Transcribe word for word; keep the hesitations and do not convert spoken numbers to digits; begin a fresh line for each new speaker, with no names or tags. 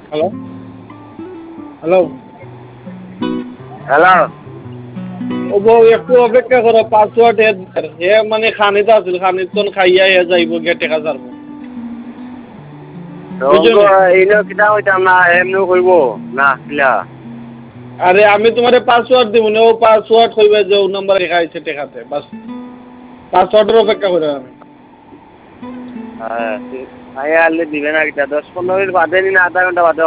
hello hello
hello
ও বউ একটু অপেক্ষা করো পাসওয়ার্ড হে মানে খানিতে আছিল খানিত খাইয়া হে যাইব গিয়ে টেকা ছাড়বো বুঝছো নি
এইনো কিতা কইতাম না এমনি কইব না কিলা
আরে আমি তোমার পাসওয়ার্ড দিব না ও পাসওয়ার্ড কইবে যে ও নাম্বার লেখা আছে টেকাতে বাস পাসওয়ার্ডের অপেক্ষা করে আমি
হ্যাঁ আয়া আলে দিবে না কিতা দশ পনেরো মিনিট বাদে নি না আধা ঘন্টা বাদে